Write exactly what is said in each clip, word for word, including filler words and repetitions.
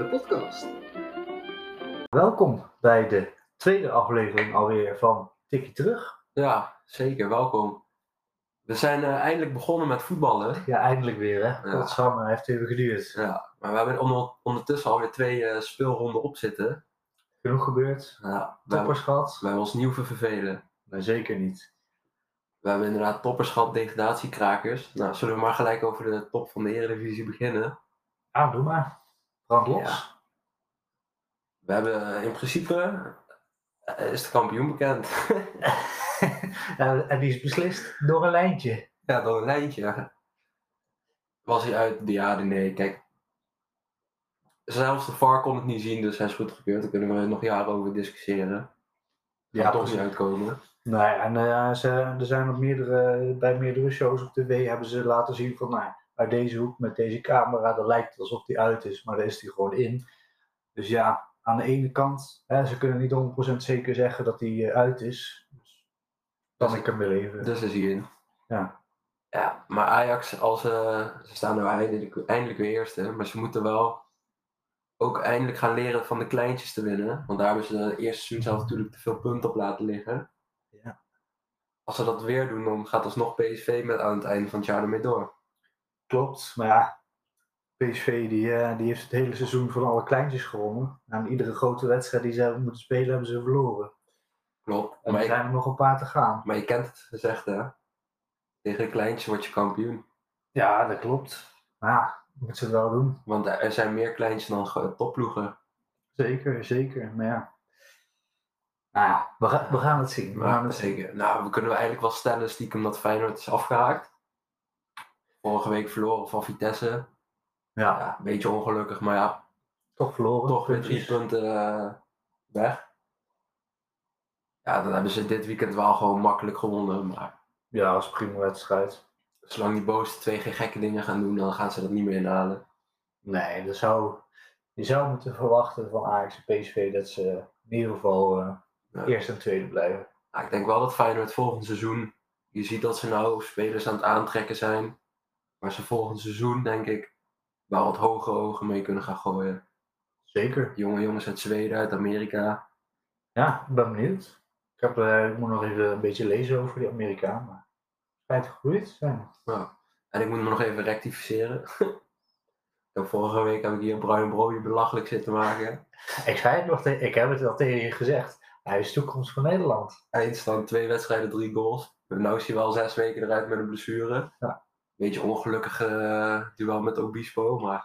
de podcast. Welkom bij de tweede aflevering alweer van Tikkie Terug. Ja, zeker. Welkom. We zijn uh, eindelijk begonnen met voetballen. Ja, eindelijk weer hè. Ja. Godsamme, heeft even geduurd. Ja, maar we hebben onder, ondertussen alweer twee uh, speelronden op zitten. Genoeg gebeurd. Ja, Toppers gehad. We hebben ons nieuw vervelen. Nee, zeker niet. We hebben inderdaad toppers gehad, degradatiekrakers. Nou, zullen we maar gelijk over de top van de Eredivisie beginnen? Ja, doe maar. Brand los. Ja. We hebben uh, in principe... Uh, is de kampioen bekend. Ja, en die is beslist door een lijntje. Ja, door een lijntje. Was hij uit? Ja, nee, kijk. Zelfs de V A R kon het niet zien, dus hij is goedgekeurd. Daar kunnen we nog jaren over discussiëren. Ja, toch niet uitkomen. Nee, en uh, ze, er zijn op meerdere, bij meerdere shows op tv hebben ze laten zien van, nou, uit deze hoek met deze camera, dan lijkt het alsof die uit is, maar daar is die gewoon in. Dus ja, aan de ene kant, hè, ze kunnen niet honderd procent zeker zeggen dat hij uh, uit is. Dus kan dus, ik hem beleven. Dus is hij in. Ja. Ja, maar Ajax, als, uh, ze staan nu eindelijk, eindelijk weer eerste, maar ze moeten wel ook eindelijk gaan leren van de kleintjes te winnen. Want daar hebben ze het eerste seizoen zelf natuurlijk te veel punten op laten liggen. Ja. Als ze dat weer doen, dan gaat alsnog P S V met aan het einde van het jaar ermee door. Klopt, maar ja, P S V die, uh, die heeft het hele seizoen van alle kleintjes gewonnen. En iedere grote wedstrijd die ze hebben moeten spelen, hebben ze verloren. Klopt. En maar er je, zijn er nog een paar te gaan. Maar je kent het gezegd, hè? Tegen een kleintje word je kampioen. Ja, dat klopt. Maar ja, moet ze het wel doen. Want er zijn meer kleintjes dan topploegen. Zeker, zeker. Maar ja, nou ja, we, ga, we gaan het zien. We ja, gaan het zeker. zien. Nou, we kunnen eigenlijk wel stellen stiekem dat Feyenoord is afgehaakt. Vorige week verloren van Vitesse. Ja. Ja, een beetje ongelukkig, maar ja. Toch verloren. Toch weer drie punten uh, weg. Ja, dan hebben ze dit weekend wel gewoon makkelijk gewonnen. Maar ja, dat was een prima wedstrijd. Zolang die bovenste twee geen gekke dingen gaan doen, dan gaan ze dat niet meer inhalen. Nee, dat zou, je zou moeten verwachten van Ajax en P S V dat ze in ieder geval uh, ja. eerste en tweede blijven. Ja, ik denk wel dat Feyenoord volgend seizoen, je ziet dat ze nou spelers aan het aantrekken zijn. Maar ze volgend seizoen denk ik wel wat hoge ogen mee kunnen gaan gooien. Zeker. Jonge jongens uit Zweden, uit Amerika. Ja, ik ben benieuwd. Ik, heb, uh, ik moet nog even een beetje lezen over die Amerikaan, maar het schijnt gegroeid te zijn. Ja. En ik moet me nog even rectificeren. ik heb vorige week heb ik hier Bruin Brody belachelijk zitten maken. Ik, zei het nog te- ik heb het al tegen je gezegd. Hij is toekomst van Nederland. Eindstand twee wedstrijden, drie goals. Nu is hij wel zes weken eruit met een blessure. Ja. Beetje ongelukkige uh, duel met Obispo, maar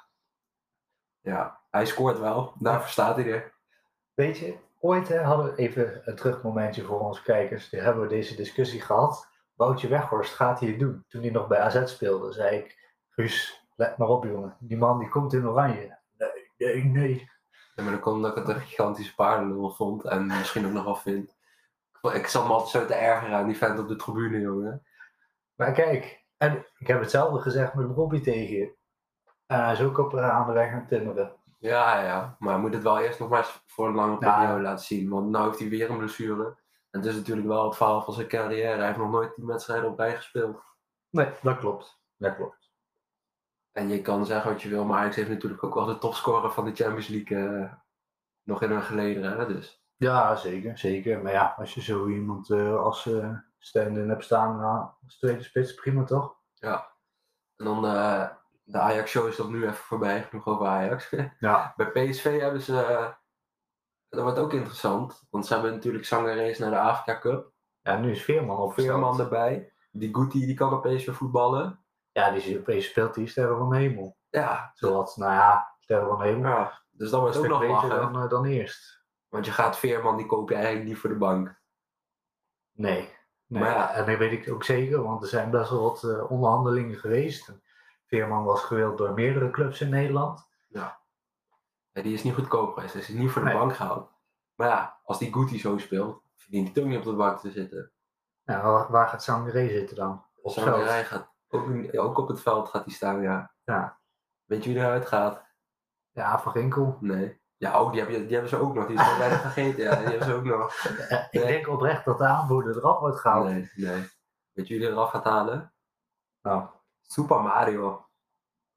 ja, hij scoort wel. Daarvoor staat hij er. Weet je, ooit hè, hadden we even een terugmomentje voor onze kijkers. Die hebben we deze discussie gehad. Woutje Weghorst gaat hij het doen. Toen hij nog bij A Z speelde, zei ik, Guus, let maar op jongen. Die man die komt in oranje. Nee, nee, nee. Ja, maar dan komt dat ik het een gigantische paardenlul vond en misschien ook nog wel vind. Ik zat me altijd zo te ergeren aan die vent op de tribune, jongen. Maar kijk, en ik heb hetzelfde gezegd met Robbie tegen je. En hij is ook op aan de weg aan timmeren. Ja, ja, maar hij moet het wel eerst nog maar eens voor een lange periode ja. laten zien. Want nu heeft hij weer een blessure. En het is natuurlijk wel het verhaal van zijn carrière. Hij heeft nog nooit tien wedstrijden op rij gespeeld. Nee, dat klopt. Dat klopt. En je kan zeggen wat je wil, maar Ajax heeft natuurlijk ook wel de topscorer van de Champions League uh, nog in hun gelederen. Hè, dus. Ja, zeker, zeker. Maar ja, als je zo iemand uh, als uh, stand-in hebt staan uh, als tweede spits, prima toch? Ja. En dan uh, de Ajax-show is dat nu even voorbij, genoeg over Ajax. Ja. Bij P S V hebben ze, uh, dat wordt ook interessant, want ze hebben natuurlijk Sangaré naar de Afrika Cup. Ja, nu is Veerman op Veerman erbij. Die Guti, die kan op P S V voetballen. Ja, die opeens speelt die Sterren van de Hemel. Ja. Zoals, nou ja, Sterren van de Hemel. Ja, dus dat wordt ook nog beter lachen. dan, uh, dan eerst. Want je gaat Veerman, die koop je eigenlijk niet voor de bank. Nee. nee. Maar ja. En dat weet ik ook zeker, want er zijn best wel wat uh, onderhandelingen geweest. Veerman was gewild door meerdere clubs in Nederland. Ja. Ja, die is niet goedkoop geweest, dus is niet voor de nee. bank gehaald. Maar ja, als die Guti zo speelt, verdient hij toch niet op de bank te zitten. Ja, waar, waar gaat Sangaré zitten dan? Op Sangaré gaat ook, ook op het veld gaat hij staan, ja. ja. Weet je wie eruit gaat? Ja, Van Ginkel. Nee. Ja, oh, die, heb je, die hebben ze ook nog. Die is gewoon bijna vergeten. Ja, die hebben ze ook nog. Uh, ik nee. denk oprecht dat de aanvoerder eraf wordt gehaald. Nee, nee. Weet je wie er eraf gaat halen? Nou. Super Mario.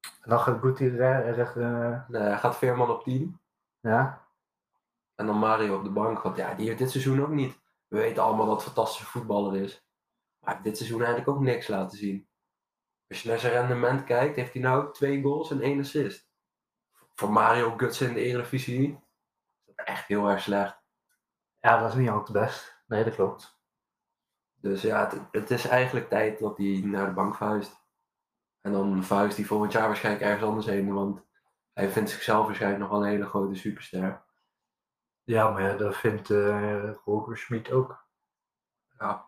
En dan gaat Gutierrez... Uh... Nee, hij gaat Veerman op tien. Ja. En dan Mario op de bank. Want ja, die heeft dit seizoen ook niet. We weten allemaal dat het een fantastische voetballer is. Maar hij heeft dit seizoen eigenlijk ook niks laten zien. Als je naar zijn rendement kijkt, heeft hij nou twee goals en één assist. Voor Mario Götze in de Eredivisie is dat echt heel erg slecht. Ja, dat is niet altijd best. Nee, dat klopt. Dus ja, het, het is eigenlijk tijd dat hij naar de bank verhuist. En dan verhuist hij volgend jaar waarschijnlijk ergens anders heen. Want hij vindt zichzelf waarschijnlijk nog wel een hele grote superster. Ja, maar ja, dat vindt uh, Roger Schmid ook. Ja.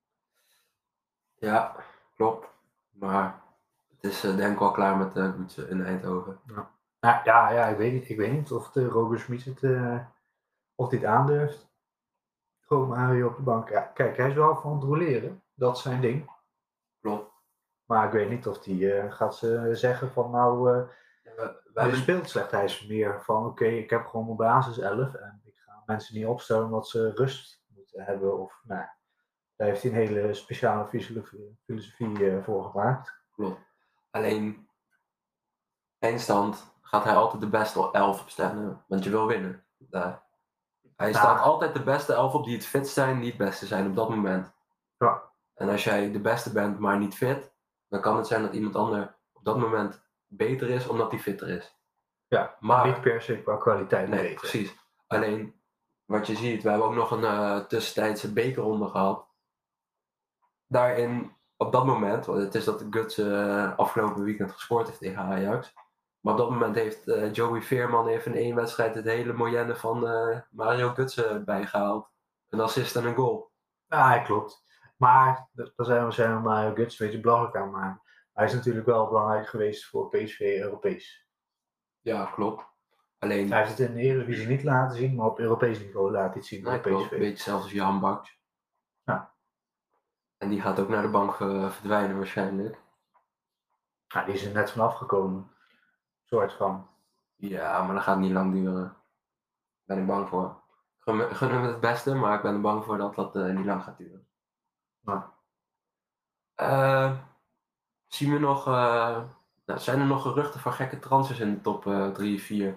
Ja, klopt. Maar het is uh, denk ik wel klaar met uh, Götze in Eindhoven. Ja, nou, ja, ja ik, weet niet, ik weet niet of de Roger Schmid het, uh, of dit aandurft. Gewoon Mario op de bank. Ja, kijk, hij is wel van het roleren. Dat is zijn ding. Klopt. Maar ik weet niet of hij uh, gaat ze zeggen van nou... Uh, ja, we, we hij hebben... speelt slecht. Hij is meer van oké, okay, ik heb gewoon mijn basis elf. En ik ga mensen niet opstellen omdat ze rust moeten hebben. Of nou, daar heeft hij een hele speciale filosofie, filosofie uh, voor gemaakt. Klopt. Alleen... eindstand gaat hij altijd de beste elf opstellen, want je wil winnen. Daar. Hij ja. staat altijd de beste elf op die het fit zijn, die het beste zijn op dat moment. Ja. En als jij de beste bent, maar niet fit, dan kan het zijn dat iemand ander op dat moment beter is, omdat hij fitter is. Ja, maar niet per se qua kwaliteit. Nee, beter. Precies. Alleen, wat je ziet, we hebben ook nog een uh, tussentijdse bekerronde gehad. Daarin, op dat moment, want het is dat de Götze uh, afgelopen weekend gescoord heeft tegen Ajax. Maar op dat moment heeft uh, Joey Veerman even in één wedstrijd het hele moyenne van uh, Mario Götze bijgehaald. Een assist en een goal. Ja, klopt. Maar, daar zijn we, zijn we Mario Götze een beetje belachelijk aan maken. Hij is natuurlijk wel belangrijk geweest voor P S V Europees. Ja, klopt. Alleen... Hij heeft het in de Eredivisie niet laten zien, maar op Europees niveau laat hij het zien. Nee, klopt. Een beetje zelfs als Jan Baks. Ja. En die gaat ook naar de bank uh, verdwijnen waarschijnlijk. Ja, die is er net vanaf gekomen. Soort van. Ja, maar dat gaat niet lang duren. Daar ben ik bang voor. Ik gun hem het beste, maar ik ben er bang voor dat dat uh, niet lang gaat duren. Ja. Uh, zien we nog... Uh, nou, zijn er nog geruchten van gekke transfers in de top uh, drie, vier?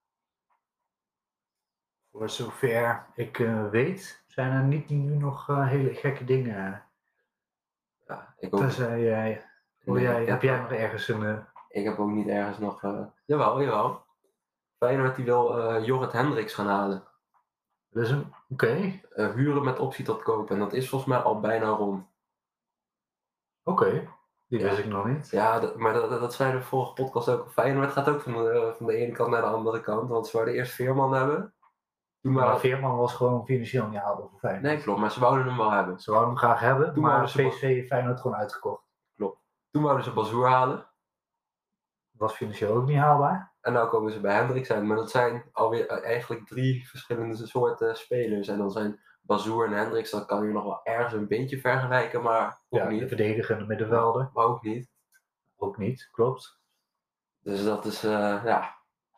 Voor zover ik uh, weet, zijn er niet nu nog uh, hele gekke dingen. Ja, ik ook. Tenzij jij... Nee, jij heb, heb jij nog ergens een... Uh... Ik heb ook niet ergens nog... Uh... Jawel, jawel. Feyenoord die wil uh, Jorrit Hendricks gaan halen. Dus een... Oké. Okay. Uh, huren met optie tot kopen. En dat is volgens mij al bijna rond. Oké. Okay. Die ja. wist ik nog niet. Ja, dat, maar dat, dat zei de vorige podcast ook. Feyenoord gaat ook van de, van de ene kant naar de andere kant. Want ze wouden eerst Veerman hebben. Toen maar maar Veerman was gewoon financieel niet haalbaar voor Feyenoord. Nee, klopt. Maar ze wouden hem wel hebben. Ze wouden hem graag hebben, toen maar P S V heeft Feyenoord gewoon uitgekocht. Klopt. Toen wouden ze Bazoer halen. Dat was financieel ook niet haalbaar. En nu komen ze bij Hendricks uit. Maar dat zijn alweer eigenlijk drie verschillende soorten spelers. En dan zijn Bazoer en Hendricks, dat kan je nog wel ergens een beetje vergelijken, maar ook ja, niet. De verdedigende middenvelden. Maar, maar ook niet. Ook niet, klopt. Dus dat is, uh, ja...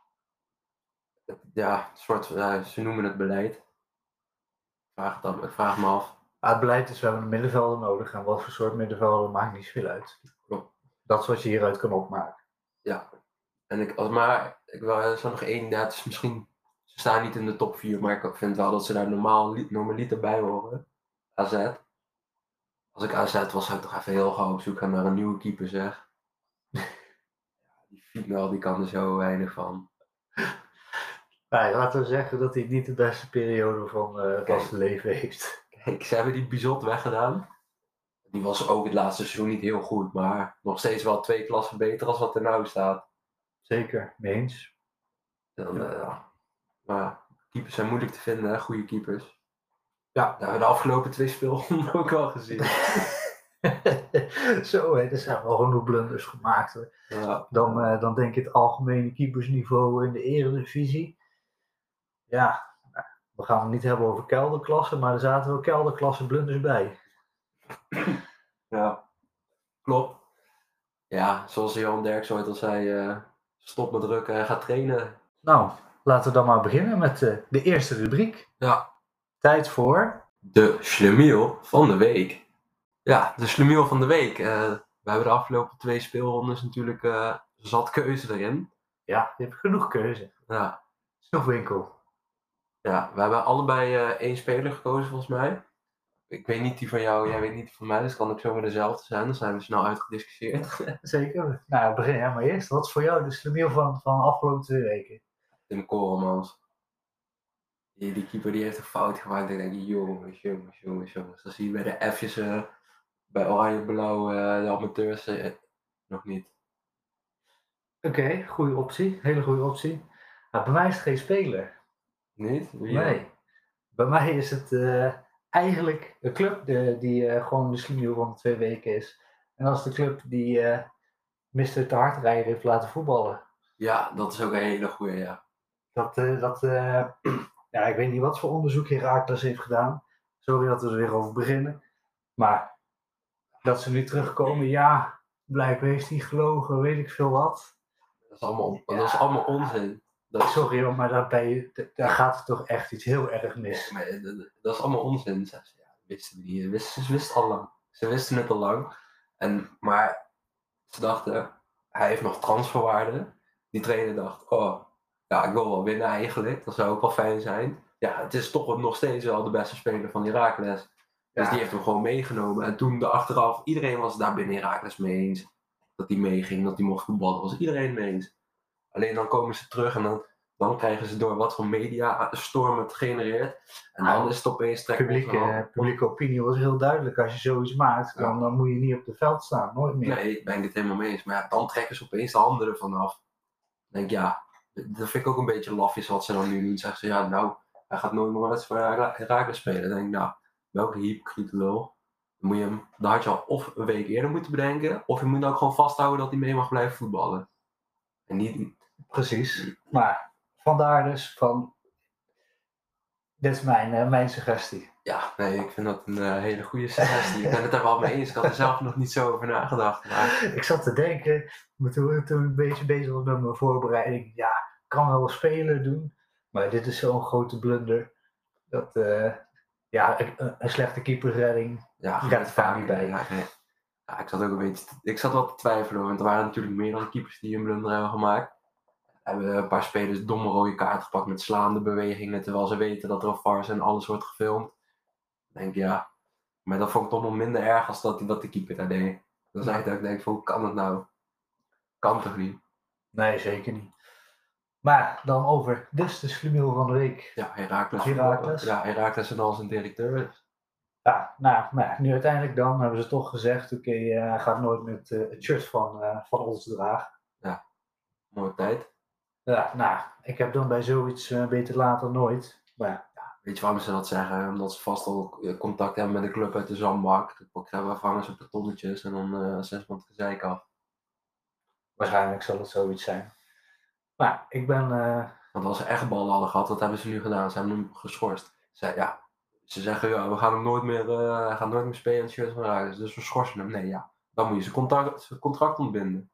Ja, een soort, uh, ze noemen het beleid. Vraag, dan, vraag me af. Ah, het beleid is, we hebben een middenvelder nodig. En wat voor soort middenvelder maakt niet zoveel uit. Klopt. Dat is wat je hieruit kan opmaken. Ja. En ik, maar ik wil er zo nog één, ja, het is misschien, ze staan niet in de top vier, maar ik vind wel dat ze daar normaal, normaliter bij horen. A Z. Als ik A Z was, zou ik toch even heel gauw op zoek gaan naar een nieuwe keeper, zeg. Ja, die Fietnal, die kan er zo weinig van. Ja, laten we zeggen dat hij niet de beste periode van uh, Kijk, zijn leven heeft. Kijk, ze hebben die Bizot weggedaan. Die was ook het laatste seizoen niet heel goed, maar nog steeds wel twee klassen beter als wat er nou staat. Zeker, mee eens. Dan, ja. uh, maar keepers zijn moeilijk te vinden, hè? Goede keepers. Ja. Dat hebben we de afgelopen twee speelronden ook wel gezien. Zo, hè, er zijn wel genoeg blunders gemaakt. Hoor. Ja. Dan, uh, dan denk ik het algemene keepersniveau in de Eredivisie. Ja, we gaan het niet hebben over kelderklassen, maar er zaten wel kelderklassen blunders bij. Ja, klopt. Ja, zoals Johan Derks ooit al zei, uh, stop met drukken en ga trainen. Nou, laten we dan maar beginnen met uh, de eerste rubriek. Ja. Tijd voor... De Schlemiel van de week. Ja, de Schlemiel van de week. Uh, we hebben de afgelopen twee speelrondes natuurlijk uh, zat keuze erin. Ja, je hebt genoeg keuze. Ja. Snoepwinkel. Ja, we hebben allebei uh, één speler gekozen volgens mij. Ik weet niet die van jou, jij weet niet die van mij, dus het kan ook zomaar dezelfde zijn. Dan zijn we snel uitgediscussieerd. Zeker. Nou, begin jij maar eerst. Wat is voor jou de slemiel van, van de afgelopen twee weken? Tim Koremans. Die, die keeper die heeft een fout gemaakt. Ik denk, jongens, jongens, jongens, jongens. Dan zie je bij de F'jes, uh, bij Oranje-Blauw, uh, de amateurs, uh, nog niet. Oké, okay, goede optie. Hele goede optie. Nou, bij mij is het geen speler. Niet? Wie nee. Dan? Bij mij is het uh, eigenlijk een club de, die uh, gewoon de slimiel van de twee weken is. En dat is de club die uh, mister Te Hardrijder heeft laten voetballen. Ja, dat is ook een hele goeie, ja. Dat, uh, dat uh, ja, ik weet niet wat voor onderzoek Heracles heeft gedaan. Sorry dat we er weer over beginnen. Maar dat ze nu terugkomen, ja, blijkbaar heeft hij gelogen, weet ik veel wat. Dat is allemaal, ja. dat is allemaal onzin. Dat is... Sorry hoor, maar daar, ben je, daar gaat het toch echt iets heel erg mis. Maar, dat, dat is allemaal onzin. Ja, wisten we niet. Wisten, ze wisten al lang. Ze wisten het al lang. En, maar ze dachten, hij heeft nog transferwaarde. Die trainer dacht, oh, ja, ik wil wel winnen eigenlijk. Dat zou ook wel fijn zijn. Ja, het is toch nog steeds wel de beste speler van Heracles. Dus ja. Die heeft hem gewoon meegenomen. En toen de achteraf, iedereen was daar binnen Heracles mee eens. Dat hij meeging, dat hij mocht voetballen. Was iedereen mee eens. Alleen dan komen ze terug en dan, dan krijgen ze door wat voor media storm het genereert. En dan is het opeens trekken. Publieke, publieke opinie was heel duidelijk. Als je zoiets maakt, ja. dan, dan moet je niet op het veld staan. Nooit meer. Nee, ik ben het helemaal mee eens. Maar ja, dan trekken ze opeens de handen ervan af. Dan denk ik, ja, dat vind ik ook een beetje lafjes wat ze dan nu doen. Zeggen ze, ja, nou, hij gaat nooit meer wat voor Heracles spelen. Dan denk ik, nou, welke hypocriete lul. Dan, moet je hem, dan had je al of een week eerder moeten bedenken, of je moet ook gewoon vasthouden dat hij mee mag blijven voetballen. En niet... Precies. Maar vandaar dus van... Dit is mijn, uh, mijn suggestie. Ja, nee, ik vind dat een uh, hele goede suggestie. Ik ben het er wel mee eens. Ik had er zelf nog niet zo over nagedacht. Maar... Ik zat te denken, toen, toen ik een beetje bezig was met mijn voorbereiding. Ja, ik kan wel spelen doen. Maar dit is zo'n grote blunder. Dat, uh, ja, een, een slechte keeperredding. Ja, gaat het vaak niet bij. Ja, nee. Ja, ik zat ook een beetje... Te, ik zat wel te twijfelen, want er waren natuurlijk meer dan keepers die een blunder hebben gemaakt. Hebben een paar spelers domme rode kaart gepakt met slaande bewegingen, terwijl ze weten dat er een V A R is en alles wordt gefilmd. Dan denk ik, ja, maar dat vond ik toch nog minder erg als dat, dat de keeper daar deed. Dan zei ik dat ik denk, hoe kan het nou? Kan toch niet? Nee, zeker niet. Maar dan over, dus de slimiel van de week. Ja, Heracles. Heracles. Ja, Heracles en al zijn directeur. Ja, nou, maar nu uiteindelijk dan hebben ze toch gezegd, oké, okay, hij uh, gaat nooit met uh, het shirt van, uh, van ons dragen. Ja, mooie tijd. Ja, nou, ik heb dan bij zoiets uh, beter later nooit. Maar... Ja, weet je waarom ze dat zeggen? Omdat ze vast al contact hebben met de club uit de zandbak. We vangen ze op de tonnetjes en dan uh, zes van het gezeik af. Waarschijnlijk zal het zoiets zijn. Maar ik ben... Uh... Want als ze echt ballen hadden gehad, wat hebben ze nu gedaan? Ze hebben hem geschorst. Ze, ja, ze zeggen, ja, we gaan hem nooit meer, uh, gaan nooit meer spelen in het shirt van Heracles. Dus we schorsen hem. Nee, ja. Dan moet je zijn contract, zijn contract ontbinden.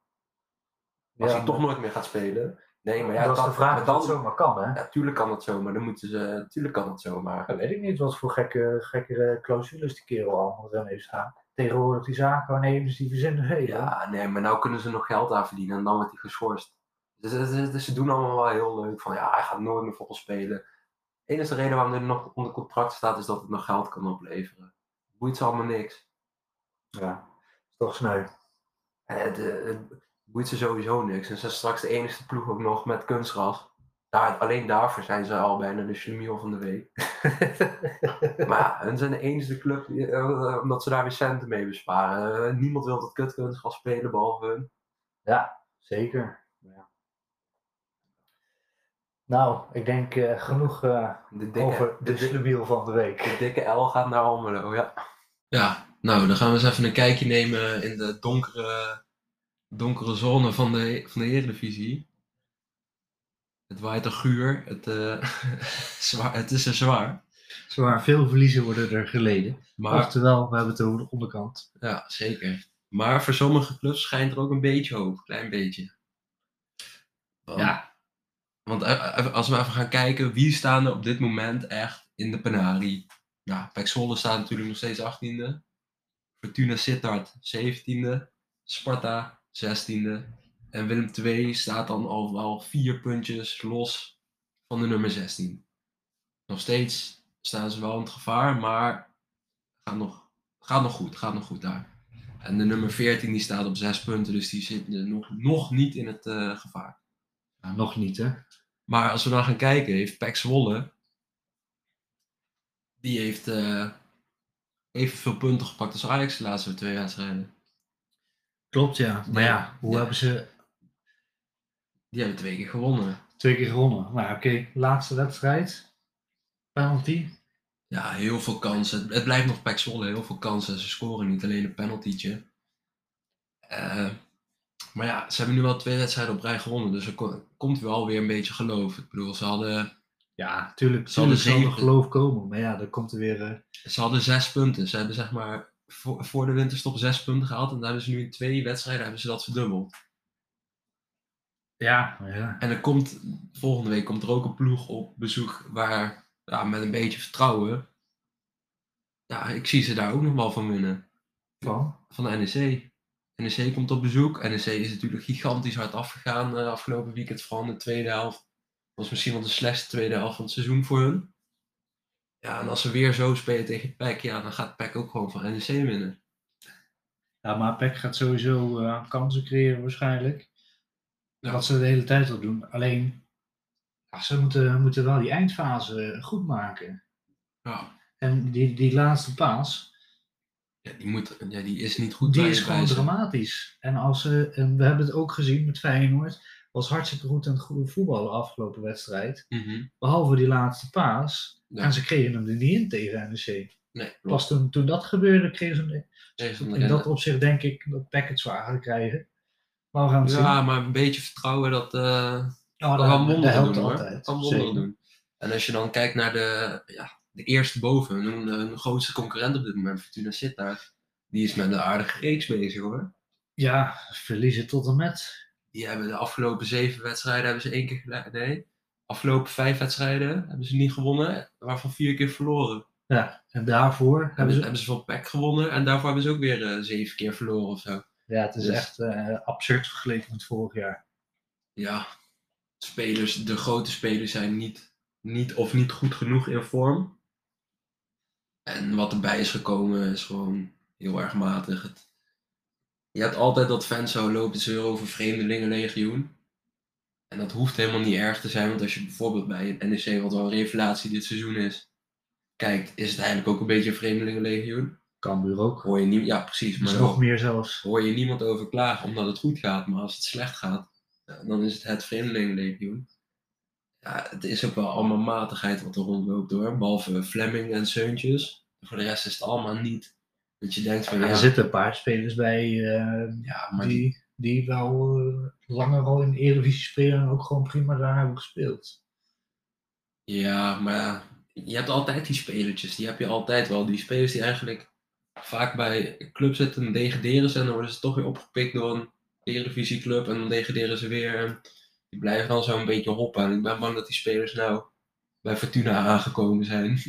Als ja, hij maar... toch nooit meer gaat spelen... Nee, maar ja, dat is de vraag of dan, dat zomaar kan, hè? Ja, tuurlijk kan dat zomaar. Dan moeten ze, tuurlijk kan dat zomaar. Dat weet ik niet wat voor gekke, gekke clausules die kerel allemaal erin heeft staan. Tegenwoordig die zaken, wanneer ze die verzinnen hele. Ja, nee, maar nou kunnen ze nog geld aan verdienen en dan wordt hij geschorst. Dus, dus, dus ze doen allemaal wel heel leuk van, ja, hij gaat nooit meer voor ons spelen. De enige reden waarom er nog onder contract staat is dat het nog geld kan opleveren. Boeit ze allemaal niks. Ja, is toch sneu. Het, het boeit ze sowieso niks. En ze zijn straks de enige ploeg ook nog met kunstgras. Daar, alleen daarvoor zijn ze al bijna de slimiel van de week. Maar ja, hun zijn de enige club uh, omdat ze daar weer centen mee besparen. Uh, niemand wil dat kutkunstgras spelen behalve hun. Ja, zeker. Ja. Nou, ik denk uh, genoeg uh, de dikke, over de, de slimiel van de week. De dikke L gaat naar Almelo, ja. Ja, nou dan gaan we eens even een kijkje nemen in de donkere, donkere zone van de, van de Eredivisie. Het waait er guur, het, uh, zwaar, het is er zwaar. Zwaar, veel verliezen worden er geleden. Maar, oftewel, we hebben het over de onderkant. Ja, zeker. Maar voor sommige clubs schijnt er ook een beetje hoop, een klein beetje. Want, ja. Want als we even gaan kijken, wie staan er op dit moment echt in de penarie? Nou, Pek Zwolle staat natuurlijk nog steeds achttiende. Fortuna Sittard zeventiende. Sparta zestiende. En Willem twee staat dan al wel vier puntjes los van de nummer zestien. Nog steeds staan ze wel in het gevaar, maar gaat nog, gaat nog goed, gaat nog goed daar. En de nummer veertien die staat op zes punten, dus die zit nog, nog niet in het uh, gevaar. Nou, nog niet, hè? Maar als we dan gaan kijken, heeft P E C Zwolle, die heeft uh, evenveel punten gepakt als Ajax de laatste twee wedstrijden. Klopt, ja. Maar ja, ja hoe ja. hebben ze... Die hebben twee keer gewonnen. Twee keer gewonnen. Nou, oké. Okay. Laatste wedstrijd. Penalty. Ja, heel veel kansen. Het, het blijft nog P E C Zwolle, heel veel kansen. Ze scoren niet alleen een penaltytje. Uh, maar ja, ze hebben nu wel twee wedstrijden op rij gewonnen. Dus er ko- komt wel weer een beetje geloof. Ik bedoel, ze hadden... Ja, tuurlijk. Ze hadden zeven... geloof komen. Maar ja, dan komt er weer... Uh... Ze hadden zes punten. Ze hebben zeg maar voor, voor de winterstop zes punten gehaald. En dan hebben ze nu in twee wedstrijden hebben ze dat verdubbeld. Ja, ja. En er komt, volgende week komt er ook een ploeg op bezoek waar, ja, met een beetje vertrouwen, ja, ik zie ze daar ook nog wel van winnen. Van? Van de N E C. N E C komt op bezoek. N E C is natuurlijk gigantisch hard afgegaan uh, afgelopen weekend, vooral in de tweede helft. Dat was misschien wel de slechtste tweede helft van het seizoen voor hun. Ja, en als ze weer zo spelen tegen P E C, ja, dan gaat P E C ook gewoon van N E C winnen. Ja, maar P E C gaat sowieso uh, kansen creëren waarschijnlijk. Ja. Wat ze de hele tijd al doen. Alleen, ja, ze moeten, moeten wel die eindfase goed maken. Ja. En die, die laatste paas... Ja, die, moet, ja, die is niet goed. Die is gewoon dramatisch. En, als ze, en we hebben het ook gezien met Feyenoord. Was hartstikke goed aan het goede voetballen de afgelopen wedstrijd. Mm-hmm. Behalve die laatste paas. Ja. En ze kregen hem er niet in tegen N E C. Nee, Pas toen, toen dat gebeurde, kregen ze hem... Kregen in dat opzicht denk ik dat P E C het zwaar gaat krijgen. Maar we gaan het ja, zien. maar een beetje vertrouwen, dat, uh, oh, dat kan wonderen doen, hoor. Altijd. Kan wonderen doen. En als je dan kijkt naar de, ja, de eerste boven, hun, hun grootste concurrent op dit moment, Fortuna Sittard, die is met een aardige reeks bezig, hoor. Ja, verliezen tot en met. Die hebben de afgelopen zeven wedstrijden hebben ze één keer gelijk. Nee, afgelopen vijf wedstrijden hebben ze niet gewonnen, waarvan vier keer verloren. Ja, en daarvoor hebben, hebben ze... hebben ze van P E C gewonnen en daarvoor hebben ze ook weer uh, zeven keer verloren of zo. Ja, het is dus... echt uh, absurd vergeleken met vorig jaar. Ja, spelers, de grote spelers zijn niet, niet of niet goed genoeg in vorm. En wat erbij is gekomen is gewoon heel erg matig. Het, je hebt altijd dat fans zo lopen zeuren over vreemdelingenlegioen. En dat hoeft helemaal niet erg te zijn, want als je bijvoorbeeld bij een N E C, wat wel een revelatie dit seizoen is, kijkt, is het eigenlijk ook een beetje een vreemdelingenlegioen. Cambuur ook. Hoor je niet, ja, precies. Maar nog meer zelfs. Hoor je niemand over klagen omdat het goed gaat, maar als het slecht gaat, dan is het het vreemdelingenlegioen. Ja, het is ook wel allemaal matigheid wat er rondloopt, hoor. Behalve Fleming en Seuntjes. Voor de rest is het allemaal niet. Dat je denkt van, ja, er zitten een paar spelers bij uh, ja, maar die, die... die wel uh, langer al in de Eredivisie spelen en ook gewoon prima daar hebben gespeeld. Ja, maar je hebt altijd die spelertjes. Die heb je altijd wel. Die spelers die eigenlijk vaak bij clubs zitten en degraderen ze. En dan worden ze toch weer opgepikt door een Eredivisieclub. En dan degraderen ze weer. En die blijven dan zo een beetje hoppen. En ik ben bang dat die spelers nou bij Fortuna aangekomen zijn.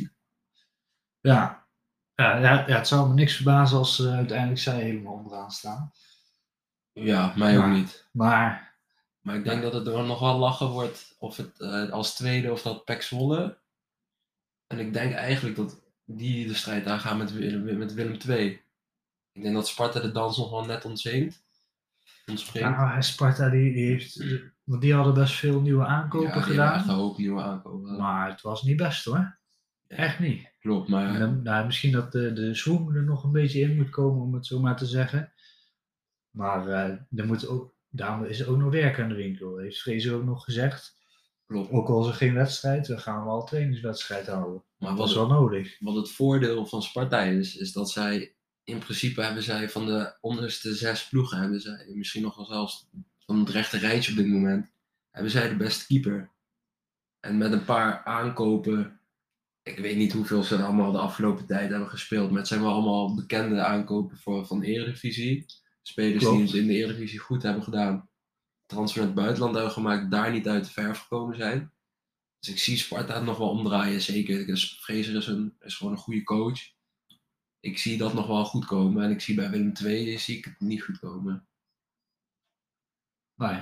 Ja, ja, ja, ja het zou me niks verbazen als uh, uiteindelijk zij helemaal onderaan staan. Ja, mij maar, ook niet. Maar, maar ik denk ja. dat het er nog wel lachen wordt of het uh, als tweede of dat P E C Zwolle. En ik denk eigenlijk dat die de strijd aangaan met Willem, met Willem twee. Ik denk dat Sparta de dans nog wel net ontzeemt. Nou, Sparta die, die heeft, want die hadden best veel nieuwe aankopen ja, die gedaan. Echt een hoop nieuwe aankopen. Maar het was niet best, hoor. Ja, echt niet. Klopt, maar... Dan, nou, misschien dat de, de swoon er nog een beetje in moet komen, om het zo maar te zeggen. Maar uh, er moet ook, daarom is er ook nog werk aan de winkel. Heeft Fraser ook nog gezegd. Klopt. Ook al is er geen wedstrijd, dan gaan we al trainingswedstrijd houden. Maar dat is wel nodig. Wat het voordeel van Sparta is, is dat zij... In principe hebben zij van de onderste zes ploegen, hebben zij, misschien nog wel zelfs van het rechte rijtje op dit moment, hebben zij de beste keeper. En met een paar aankopen, ik weet niet hoeveel ze allemaal de afgelopen tijd hebben gespeeld, maar het zijn wel allemaal bekende aankopen voor, van de Eredivisie. Spelers Klopt. die het in de Eredivisie goed hebben gedaan, transfer naar het buitenland hebben gemaakt, daar niet uit de verf gekomen zijn. Dus ik zie Sparta het nog wel omdraaien, zeker. Dus Fraser is, een, is gewoon een goede coach. Ik zie dat nog wel goed komen en ik zie bij Willem twee zie ik het niet goed komen. Nee.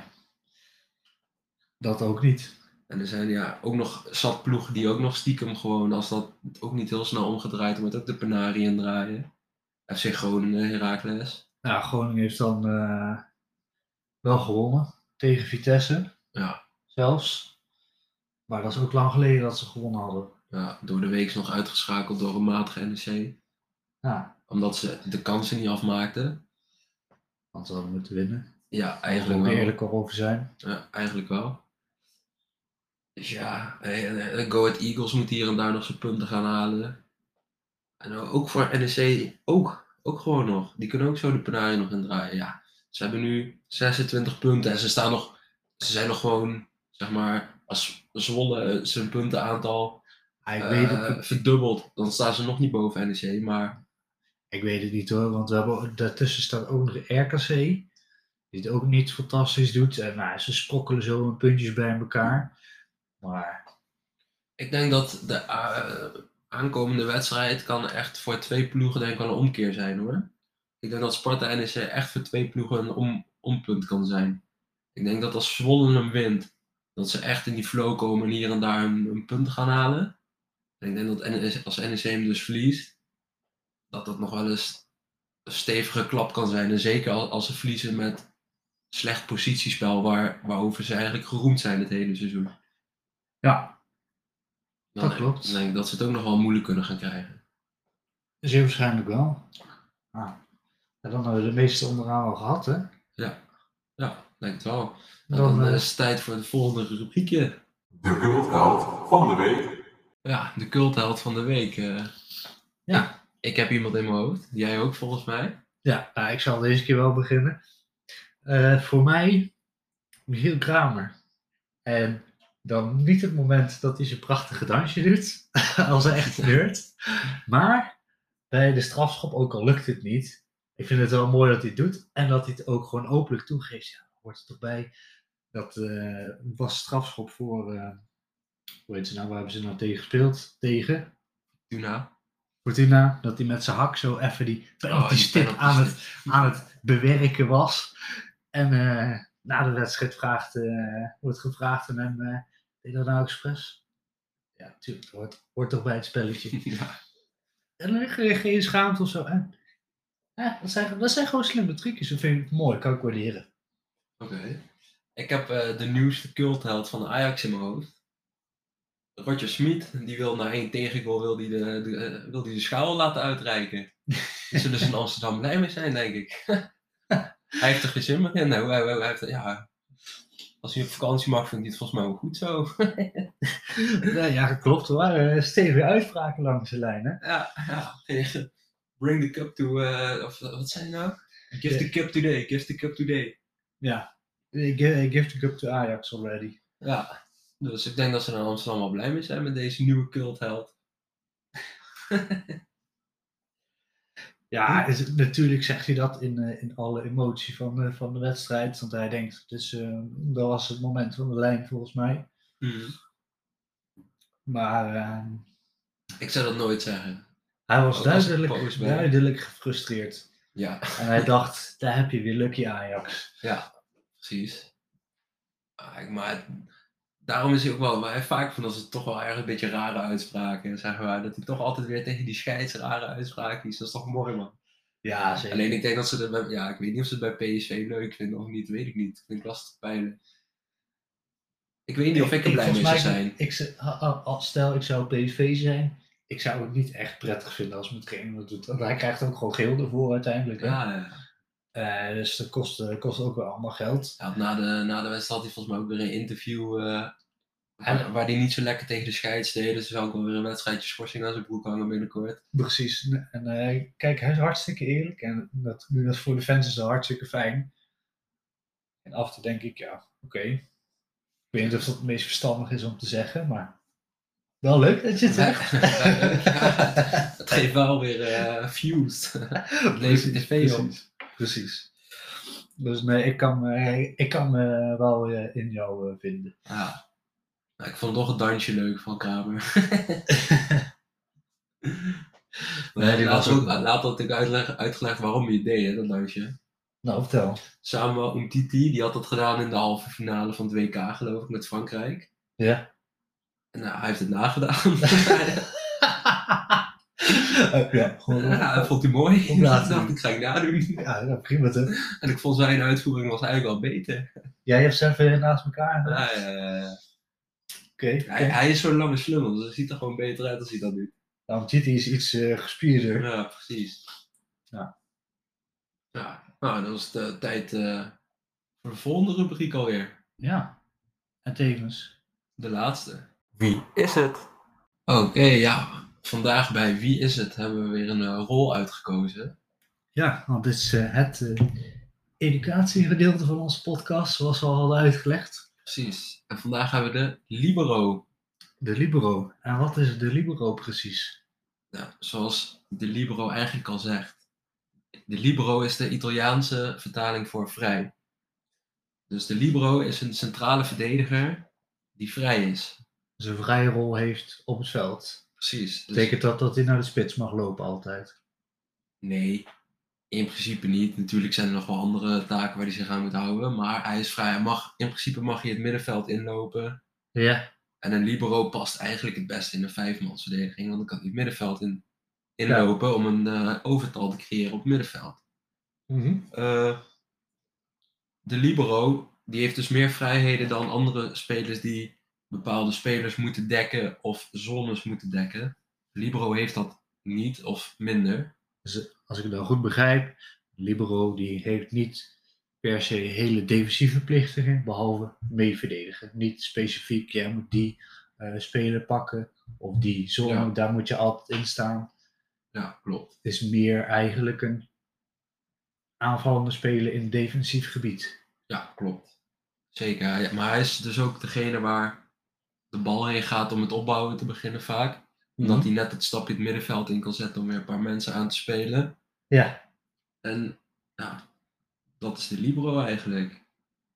Dat ook niet. En er zijn ja ook nog zat ploegen die ook nog stiekem gewoon, als dat ook niet heel snel omgedraaid wordt, ook de penarie in draaien. F C Groningen, Heracles. Ja, Groningen heeft dan uh, wel gewonnen tegen Vitesse. Ja. Zelfs. Maar dat is ook lang geleden dat ze gewonnen hadden. Ja, door de week nog uitgeschakeld door een matige N E C. Ja. Omdat ze de kansen niet afmaakten. Want ze hadden moeten winnen. Ja, eigenlijk wel. Eerlijk over zijn. Ja, eigenlijk wel. Dus ja, Go Ahead Eagles moet hier en daar nog zijn punten gaan halen. En ook voor N E C, ook, ook gewoon nog. Die kunnen ook zo de penarie nog indraaien. Ja, ze hebben nu zesentwintig punten en ze staan nog, ze zijn nog gewoon, zeg maar, als Zwolle zijn puntenaantal ja, ik uh, weet het verdubbelt, dan staan ze nog niet boven N E C, maar... Ik weet het niet hoor, want we hebben, daartussen staat ook nog R K C, die het ook niet fantastisch doet. En nou, ze sprokkelen zo een puntjes bij elkaar. Maar... Ik denk dat de uh, aankomende wedstrijd kan echt voor twee ploegen denk ik wel een omkeer zijn hoor. Ik denk dat Sparta en N E C echt voor twee ploegen een om, ompunt kan zijn. Ik denk dat als Zwolle hem wint, dat ze echt in die flow komen en hier en daar een, een punt gaan halen. En ik denk dat N E C, als N E C hem dus verliest, dat dat nog wel eens een stevige klap kan zijn. En zeker als, als ze verliezen met slecht positiespel waar, waarover ze eigenlijk geroemd zijn het hele seizoen. Ja, dan dat klopt. Dan denk ik dat ze het ook nog wel moeilijk kunnen gaan krijgen. Zeer waarschijnlijk wel. Ah. En dan hebben we de meeste onderaan al gehad, hè? Ja, ja, denk het wel. En Dan, dan uh... is het tijd voor het volgende rubriekje. De cultheld van de week. Ja, de cultheld van de week. Uh, ja. Ik, ik heb iemand in mijn hoofd. Jij ook volgens mij. Ja, nou, ik zal deze keer wel beginnen. Uh, voor mij, Michiel Kramer. En dan niet het moment dat hij zijn prachtige dansje doet, als een echte nerd. Maar bij de strafschop, ook al lukt het niet, ik vind het wel mooi dat hij het doet. En dat hij het ook gewoon openlijk toegeeft. Ja, hoort er toch bij. Dat uh, was strafschop voor, uh, hoe heet ze nou, waar hebben ze nou tegen gespeeld? Tegen? Fortuna. Fortuna, dat hij met zijn hak zo even die penalty oh, stip aan het, aan het bewerken was. En uh, na de wedstrijd vraagt, uh, wordt gevraagd aan hem, uh, deed je dat nou expres? Ja, natuurlijk, dat hoort, hoort toch bij het spelletje. Ja. En dan lig je geen schaamte of zo. En, ja, dat, zijn, dat zijn gewoon slimme trucjes, dat vind ik mooi, kan ik waarderen. Oké. Okay. Ik heb uh, de nieuwste cultheld van de Ajax in mijn hoofd. Roger Smit, die wil na één tegengoal wil die de, de, uh, wil die de schaal laten uitreiken. Daar zullen ze in Amsterdam blij mee zijn, denk ik. Hij heeft er geen zin meer in. Nou, hij, hij heeft, ja, als hij op vakantie mag, vind ik het volgens mij wel goed zo. ja, ja, klopt. Er waren stevige uitspraken langs de lijn, hè? Ja, ja. Bring the cup to... Uh, of wat zei je nou? Give yeah. the cup today, give the cup today. Ja, give, give the cup to Ajax already. Ja, dus ik denk dat ze er in Amsterdam wel blij mee zijn met deze nieuwe cultheld. Ja, is, natuurlijk zegt hij dat in, uh, in alle emotie van, uh, van de wedstrijd. Want hij denkt, dus, uh, dat was het moment van de lijn volgens mij. Mm. Maar... Uh, ik zou dat nooit zeggen. Hij was duidelijk, duidelijk gefrustreerd. Ja. En hij dacht, daar heb je weer Lucky Ajax. Ja, precies. Maar daarom is hij ook wel, maar hij vaak van dat het toch wel erg een beetje rare uitspraken, zeg maar. Dat hij toch altijd weer tegen die scheids rare uitspraken is. Dat is toch mooi, man. Ja, zeker. Alleen ik denk dat ze er bij, ja, ik weet niet of ze het bij P S V leuk vinden of niet, weet ik niet. Ik vind het lastig te peilen. Ik weet niet of ik er blij mee zou zijn. Ik, stel, ik zou P S V zijn, ik zou het niet echt prettig vinden als mijn trainer dat doet. Want hij krijgt ook gewoon geel ervoor uiteindelijk. Hè? Ja, ja. Uh, dus dat kost, uh, kost ook wel allemaal geld. Ja, na, de, na de wedstrijd had hij volgens mij ook weer een interview uh, waar, waar hij niet zo lekker tegen de scheids deed. Dus zou ook wel weer een wedstrijdje schorsing aan zijn broek hangen binnenkort. Precies. En uh, kijk, hij is hartstikke eerlijk. En dat, dat voor de fans is dat hartstikke fijn. En af en toe denk ik, ja, oké. Okay. Ik weet niet of dat het meest verstandig is om te zeggen, maar wel leuk dat je het zegt. Ja, ja, het geeft wel weer uh, views. Het levert tv op. Precies. Dus nee, ik kan me ik kan me wel uh, in jou uh, vinden. Ja. Nou, ik vond toch het dansje leuk van Kramer. nee, die was ook... Laat had ik uitleg, uitgelegd waarom je het deed, hè, dat dansje. Nou, vertel. Samuel Umtiti, die had dat gedaan in de halve finale van het W K, geloof ik, met Frankrijk. Ja. En nou, hij heeft het nagedaan. ja, gewoon. Ja, dat vond hij mooi. Om Ik laten dacht, doen. ik ga ik nadoen. Ja, ja, prima toch? En ik vond zijn uitvoering was eigenlijk wel beter. Jij hebt ze even naast elkaar. Ja, ja, ja. Oké. Hij, hij is zo'n lange slungel, dus hij ziet er gewoon beter uit als hij dat doet. Nou, Titi is iets uh, gespierder. Ja, precies. Ja. Ja, nou, dan is het uh, tijd uh, voor de volgende rubriek alweer. Ja. En tevens. De laatste. Wie is het? Oké, okay, ja. Vandaag bij Wie is het hebben we weer een uh, rol uitgekozen. Ja, want dit is uh, het uh, educatiegedeelte van onze podcast, zoals we al hadden uitgelegd. Precies. En vandaag hebben we de libero. De libero. En wat is de libero precies? Nou, zoals de libero eigenlijk al zegt. De libero is de Italiaanse vertaling voor vrij. Dus de libero is een centrale verdediger die vrij is. Dus een vrije rol heeft op het veld. Precies. Dus... Betekent dat dat hij naar de spits mag lopen altijd? Nee, in principe niet. Natuurlijk zijn er nog wel andere taken waar hij zich aan moet houden. Maar hij is vrij. Hij mag, in principe mag hij het middenveld inlopen. Ja. En een libero past eigenlijk het beste in een vijfmansverdediging. Want dan kan hij het middenveld in, inlopen ja. om een uh, overtal te creëren op het middenveld. Mm-hmm. Uh, de libero die heeft dus meer vrijheden dan andere spelers die bepaalde spelers moeten dekken of zones moeten dekken. De libero heeft dat niet of minder. Dus als ik het dan goed begrijp, de libero die heeft niet per se hele defensieve plichtingen, behalve meeverdedigen. Niet specifiek, jij moet die uh, speler pakken of die zone, ja. Daar moet je altijd in staan. Ja, klopt. Het is meer eigenlijk een aanvallende speler in defensief gebied. Ja, klopt. Zeker. Ja, maar hij is dus ook degene waar de bal heen gaat om het opbouwen te beginnen vaak. Omdat mm-hmm. hij net het stapje het middenveld in kan zetten om weer een paar mensen aan te spelen. Ja. En ja, dat is de libero eigenlijk. Heb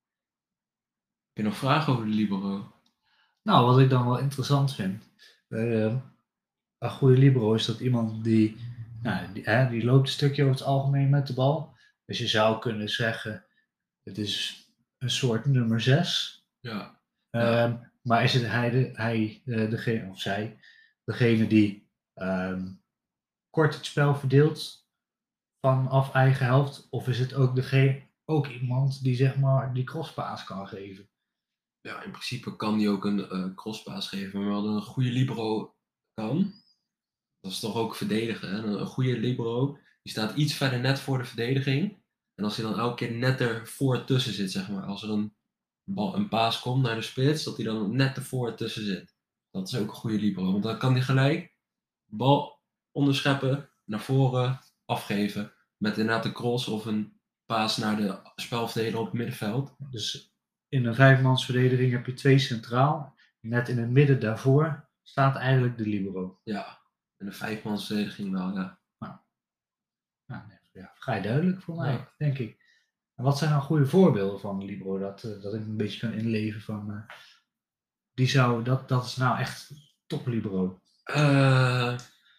je nog vragen over de libero? Nou, wat ik dan wel interessant vind. Uh, een goede libero is dat iemand die, nou, die, hè, die loopt een stukje over het algemeen met de bal. Dus je zou kunnen zeggen, het is een soort nummer zes. Ja. ja. Um, maar is het hij, de, hij uh, degene, of zij, degene die um, kort het spel verdeelt vanaf eigen helft? Of is het ook, degene, ook iemand die zeg maar die crosspaas kan geven? Ja, in principe kan die ook een uh, crosspaas geven, maar wel een goede libero kan. Dat is toch ook verdedigen. Hè? Een goede libero, die staat iets verder net voor de verdediging. En als hij dan elke keer net ervoor tussen zit, zeg maar. Als er een, bal, een paas komt naar de spits, dat hij dan net ervoor tussen zit. Dat is ook een goede libero. Want dan kan hij gelijk de bal onderscheppen, naar voren afgeven. Met inderdaad een cross of een paas naar de spelverdediger op het middenveld. Dus in een vijfmansverdediging heb je twee centraal. Net in het midden daarvoor staat eigenlijk de libero. Ja. In een vijfmansverdediging wel, ja. Nou, nou nee, ja, vrij duidelijk voor mij, ja. Denk ik. En wat zijn nou goede voorbeelden van de libero, dat, uh, dat ik een beetje kan inleven van, uh, die zou, dat, dat is nou echt top libero. Uh,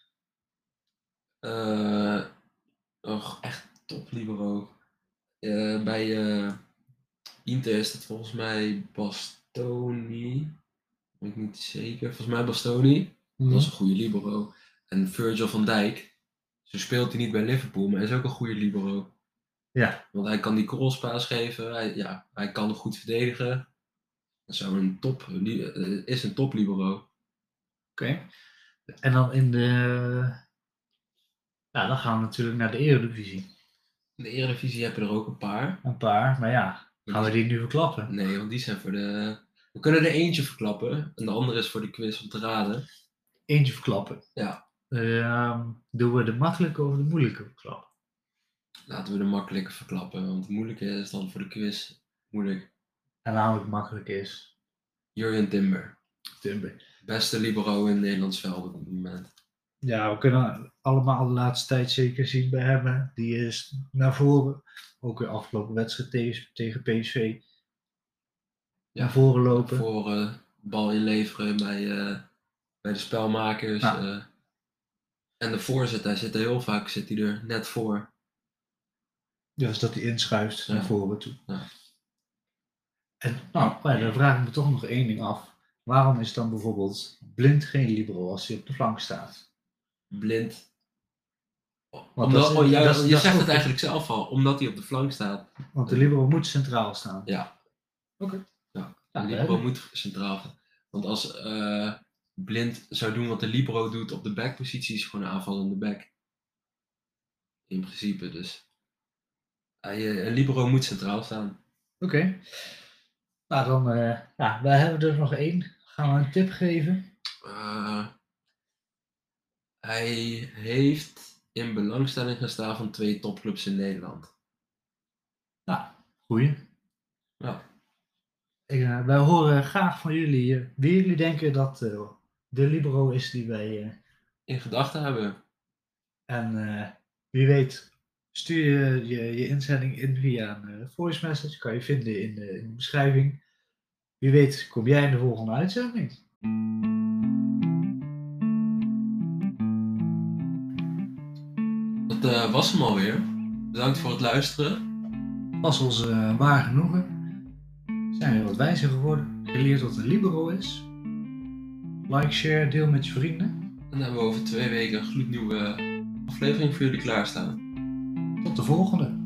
uh, oh, echt top libero. Uh, bij uh, Inter is het volgens mij Bastoni. Ben ik niet zeker. Volgens mij Bastoni. Mm. Dat is een goede libero. En Virgil van Dijk, zo speelt hij niet bij Liverpool, maar hij is ook een goede libero. Ja. Want hij kan die crosspaas geven, hij, ja, hij kan goed verdedigen. Dat is een top, is een top libero. Oké. Okay. En dan in de, ja, dan gaan we natuurlijk naar de Eredivisie. In de Eredivisie heb je er ook een paar. Een paar, maar ja, maar gaan die... we die nu verklappen? Nee, want die zijn voor de... We kunnen er eentje verklappen en de andere is voor de quiz om te raden. Eentje verklappen? Ja. Uh, doen we de makkelijke of de moeilijke verklappen? Laten we de makkelijke verklappen, want de moeilijke is dan voor de quiz moeilijk. En namelijk makkelijk is? Jurjen Timber. Timber. Beste libero in Nederlands veld op het moment. Ja, we kunnen allemaal de laatste tijd zeker zien bij hem. Die is naar voren, ook weer afgelopen wedstrijd tegen, tegen P S V. Ja, naar voren lopen. Naar voren, bal inleveren bij, uh, bij de spelmakers. Ja. Uh, en de voorzet, hij zit er heel vaak zit hij er net voor. Ja, dus dat hij inschuift Ja. naar voren toe. Ja. En nou, maar dan vraag ik me toch nog één ding af. Waarom is dan bijvoorbeeld Blind geen libero als hij op de flank staat? Blind. Want Omdat, dat is- oh, jij- dat is- je dat is zegt ook- het eigenlijk zelf al, omdat hij op de flank staat. Want de libero moet centraal staan. Ja. Oké. Ja, Ja, de dat libero heb ik. moet centraal gaan. Want als eh, Blind zou doen wat de libero doet op de backpositie, is hij gewoon een aanvallende back. In principe dus. Hij, eh, een libero moet centraal staan. Oké. Nou, dan eh ja, wij hebben er nog één. Gaan we een tip geven? Eh, hij heeft in belangstelling gestaan van twee topclubs in Nederland. Nou, goeie. Ja. Ik, eh, wij horen graag van jullie eh, wie jullie denken dat eh, de libero is die wij... eh, In gedachten hebben. en eh, wie weet stuur je, je je inzending in via een eh, voice message. Kan je vinden in de, in de beschrijving. Wie weet kom jij in de volgende uitzending. Dat eh, was hem alweer. Bedankt voor het luisteren. Was ons eh, waar genoegen. Zijn we wat wijzer geworden. Geleerd wat een libero is. Like, share, deel met je vrienden. En dan hebben we over twee weken een gloednieuwe aflevering voor jullie klaarstaan. Tot de volgende.